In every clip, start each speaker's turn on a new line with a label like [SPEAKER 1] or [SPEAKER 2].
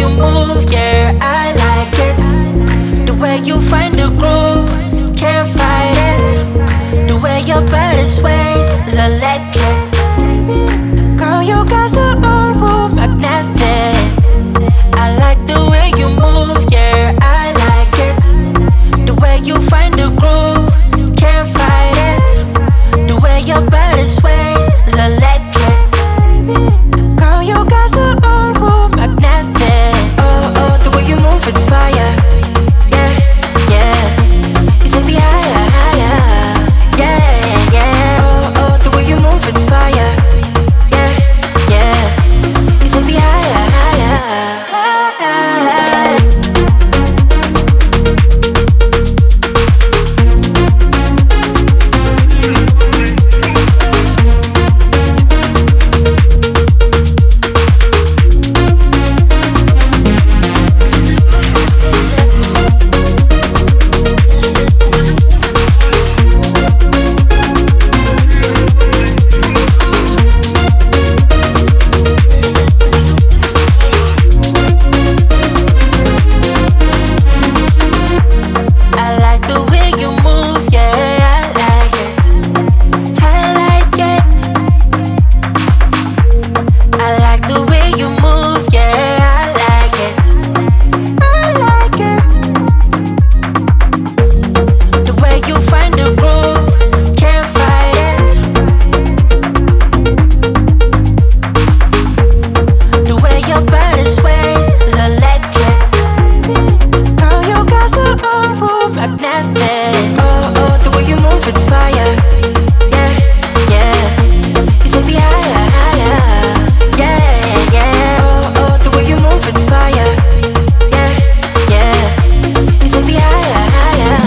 [SPEAKER 1] you move, yeah, I like it. The way you find the groove, can't fight it. The way your body sways is electric. Girl, you got the aura magnetic. I like the way you move, yeah, I like it. The way you find the groove, can't fight it. The way your body sways is electric. Girl, you got the aura magnetic. Oh, oh, the way you move, it's fire. Yeah, yeah. You take me higher, higher. Yeah, yeah. Oh, oh, the way you move, it's fire. Yeah, yeah. You take me higher, higher. I like the way you move, yeah, I like it. I like it. I like the way you move, yeah, I like it. I like it. The way you find the groove, can't fight it. The way your body sways is electric. Girl, you got the aura magnetic. Oh, oh, the way you move, it's fire. Yeah, yeah. You take me higher, higher. Yeah, yeah. Oh, oh, the way you move, it's fire. Yeah, yeah. You take me higher, higher.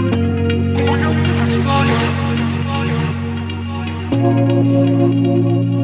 [SPEAKER 2] It's fire.